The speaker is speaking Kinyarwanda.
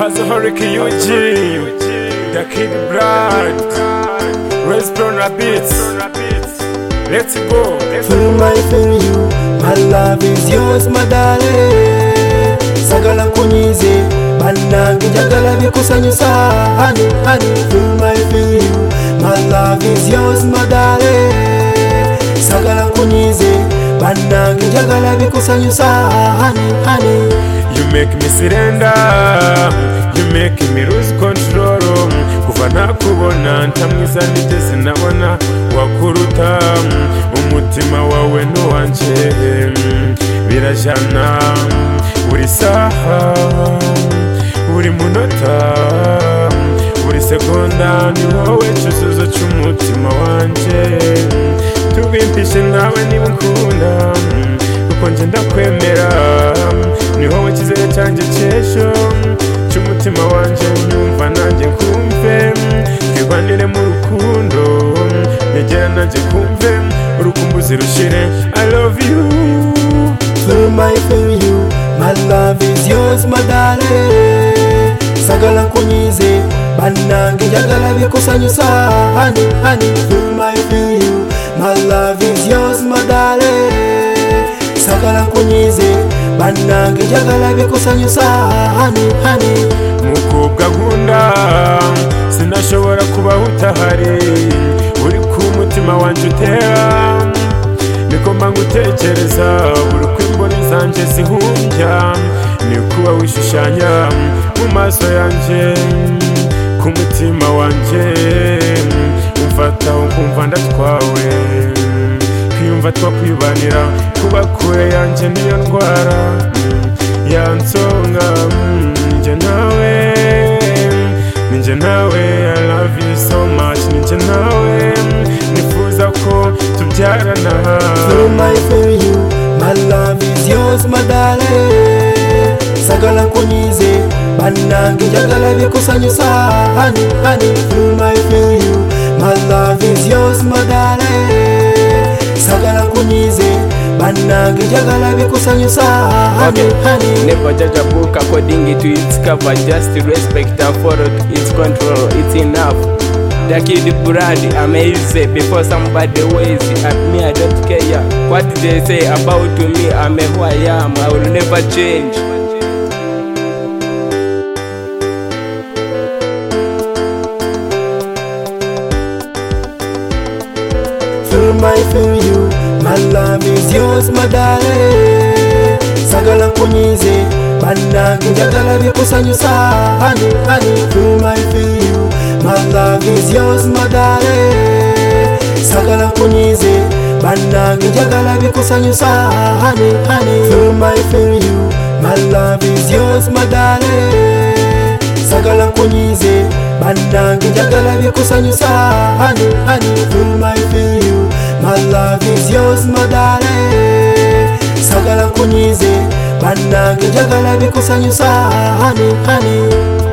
Kazuhorik Yuji, the Kid Brad, Respawner Beats. Let's go. Feel my feel you, my love is yours, my darling. Sagala kunyize, banange jagala bikusanyusa, honey, honey. Feel my feel you, my love is yours, my darling. Sagala kunyize, banange jagala bikusanyusa, honey, honey. You make me surrender, you make me lose control. Kuva nakubona ntamwiza nigeze nabona wakuruta, umutima wawe nuwanje birajana, buri saha buri munota buri segonda ni wowe cyuzuzo cy'umutima wanje. Tubimpishe nawe niba ukunda, kuko nje ndakwemera, ni wowe cyizere cyanjye cy'ejo cy'umutima wanje. Nyumva nanjye kumve, twibanire mu rukundo, negera nanjye kumve, urukumbuzi rushire. I love you. Feel my feel you, my love is yours, my darling. Sagala kunyize, banange jagala bikusanyusa, honey, honey. Feel my feel you, my love is yours, my darling. Sagala kunyize, banange jagala bikusanyusa, honey, honey. Mukobwa nkunda, sinashobora kubaho utahari, uri ku mutima wanje utera, nikoma ngutekereza, buri kwimboni zanje zihumbya, ni kuba wishushanya mu maso yanje, ku mutima wanje umfata ukumva ndatwawe, kwiyumva twakwibanira, kuba kure yanje niyo ndwara yansonga. Ninjye nawe, ninjye nawe, I love you so much. Ninjye nawe, nifuza ko tubyarana. Feel my feel you, my love is yours, my darling. Sagala kunyize, banange jagala bikusanyusa, honey, honey. Feel my feel you, my love is yours, my darling. Sagala kunyize, banange jagala bikusanyusa, honey, honey. Never judge a book according to its cover, just respect and follow its control. It's enough. The Kid Brad, I'm easy before somebody ways at me. I don't care what they say about me. I'm who I am. I will never change. Feel my feel you, my love is yours, my darling. Sagala kunyize, banange jagala bikusanyusa, honey, honey. Feel my feel you, my love is yours, my darling. Sagala kunyize, banange jagala bikusanyusa, honey, honey. Feel my feel you, my love is yours, my darling. Sagala kunyize, banange jagala bikusanyusa, honey, honey. Feel my feel you, my love is yours, my darling. Sagala kunyize, banange jagala bikusanyusa, honey, honey.